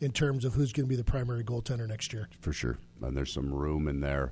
in terms of who's going to be the primary goaltender next year. For sure. And there's some room in there.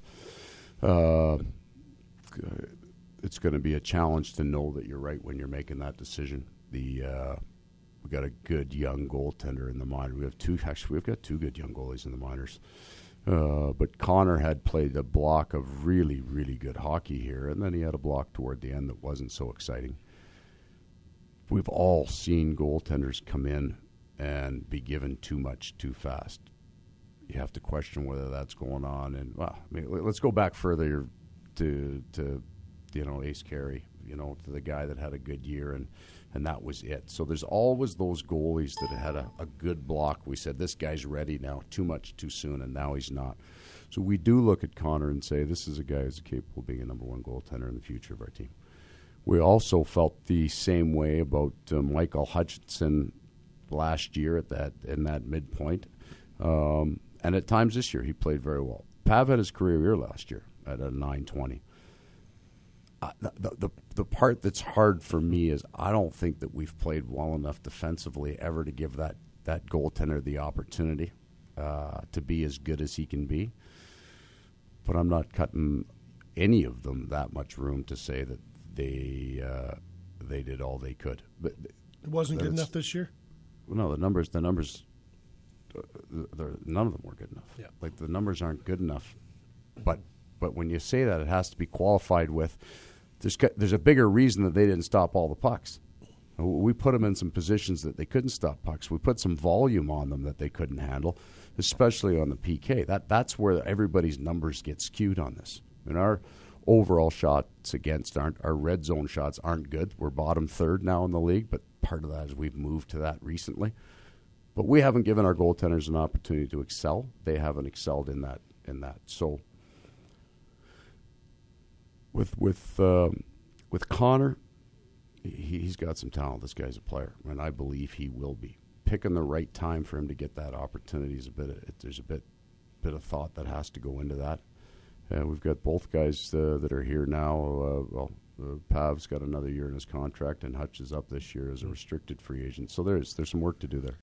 It's going to be a challenge to know that you're right when you're making that decision. We've got a good young goaltender in the minors. We've got two good young goalies in the minors. But Connor had played a block of really, really good hockey here, and then he had a block toward the end that wasn't so exciting. We've all seen goaltenders come in and be given too much too fast. You have to question whether that's going on. And let's go back further to Ace Carey, to the guy that had a good year, and that was it. So there's always those goalies that had a good block. We said, this guy's ready now, too much too soon, and now he's not. So we do look at Connor and say, this is a guy who's capable of being a number one goaltender in the future of our team. We also felt the same way about Michael Hutchinson last year in that midpoint. And at times this year, he played very well. Pav had his career year last year at a .920. The part that's hard for me is I don't think that we've played well enough defensively ever to give that goaltender the opportunity to be as good as he can be. But I'm not cutting any of them that much room to say that they did all they could. But it wasn't good enough this year? No, the numbers, none of them were good enough. Yeah. Like, the numbers aren't good enough. But when you say that, it has to be qualified with there's a bigger reason that they didn't stop all the pucks. We put them in some positions that they couldn't stop pucks. We put some volume on them that they couldn't handle, especially on the PK. That's where everybody's numbers get skewed on this. And our overall shots against our red zone shots aren't good. We're bottom third now in the league, but part of that is we've moved to that recently. But we haven't given our goaltenders an opportunity to excel. They haven't excelled in that. So with Connor, he's got some talent. This guy's a player, and I believe he will be. Picking the right time for him to get that opportunity is there's a bit of thought that has to go into that. We've got both guys that are here now. Pav's got another year in his contract, and Hutch is up this year as a restricted free agent. So there's some work to do there.